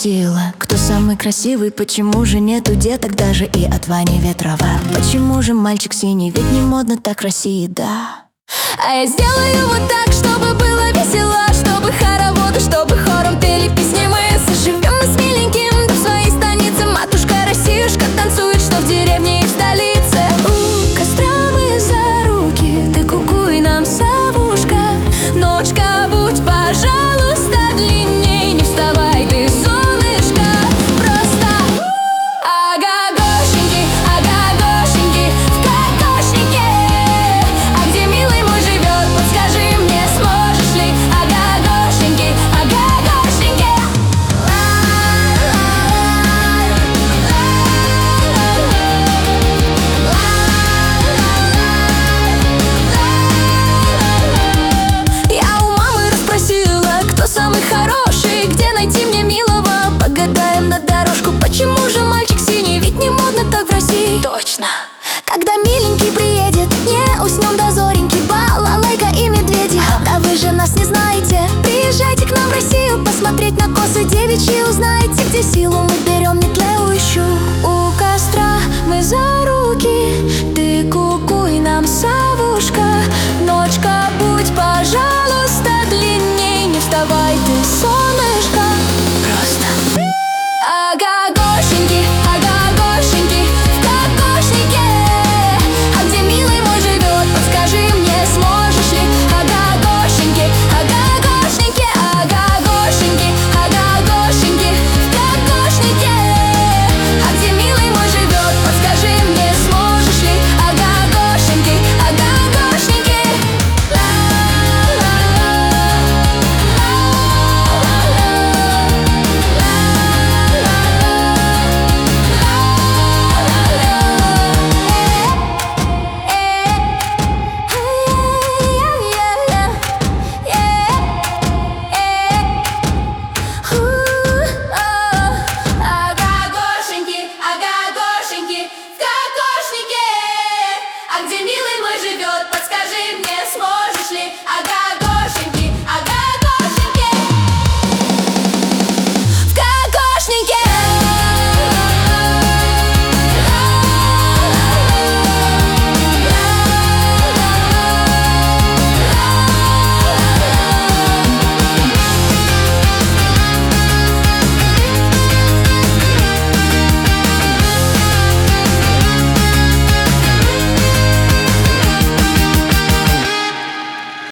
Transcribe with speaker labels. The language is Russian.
Speaker 1: спросила, кто самый красивый, почему же нету деток даже и от Вани Ветрова? Почему же мальчик синий, ведь не модно так в России, да? А я сделаю вот так, чтобы было весело, чтобы хороводы, чтобы хором пели песни, мы заживем и смеемся.